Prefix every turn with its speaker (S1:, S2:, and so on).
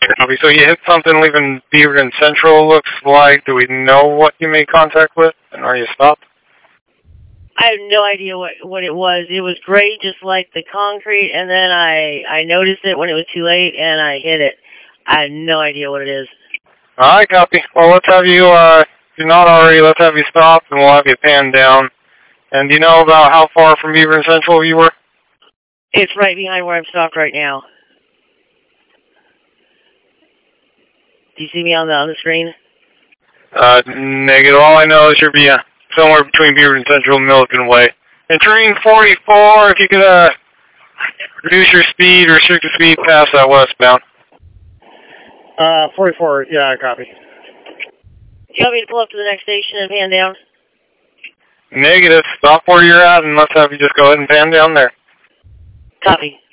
S1: Copy. So you hit something leaving Beaverton Central, looks like. Do we know what you made contact with? And are you stopped?
S2: I have no idea what it was. It was gray just like the concrete, and then I noticed it when it was too late, and I hit it. I have no idea what it is.
S1: Alright, copy. Well, let's have you, if you're not already, let's have you stop, and we'll have you pan down. And do you know about how far from Beaverton Central you were?
S2: It's right behind where I'm stopped right now. Do you see me on the screen?
S1: Negative. All I know is you're somewhere between Beaverton Central and Milliken Way. And train 44, if you could, reduce your speed or restrict the speed past that westbound.
S3: 44, yeah, copy.
S2: Do you want me to pull up to the next station and pan down?
S1: Negative. Stop where you're at and let's have you just go ahead and pan down there.
S2: Copy.